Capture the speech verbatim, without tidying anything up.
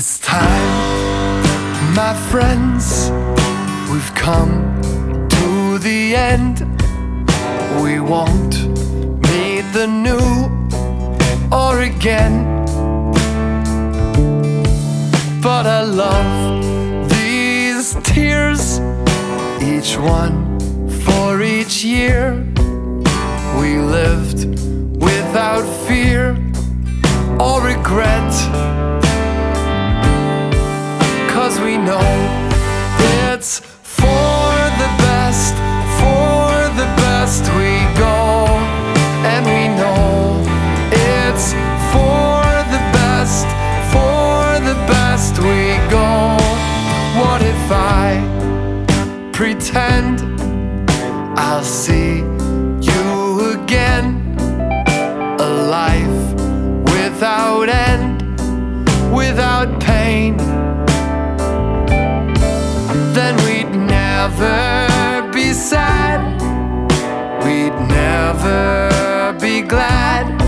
It's time, my friends, we've come to the end. We won't meet the new or again, but I love these tears, each one for each year. We lived without fear or regret, 'cause we know it's for the best, for the best we go. And we know it's for the best, for the best we go. What if I pretend I'll see you again? A life without end, without pain. Then we'd never be sad, we'd never be glad.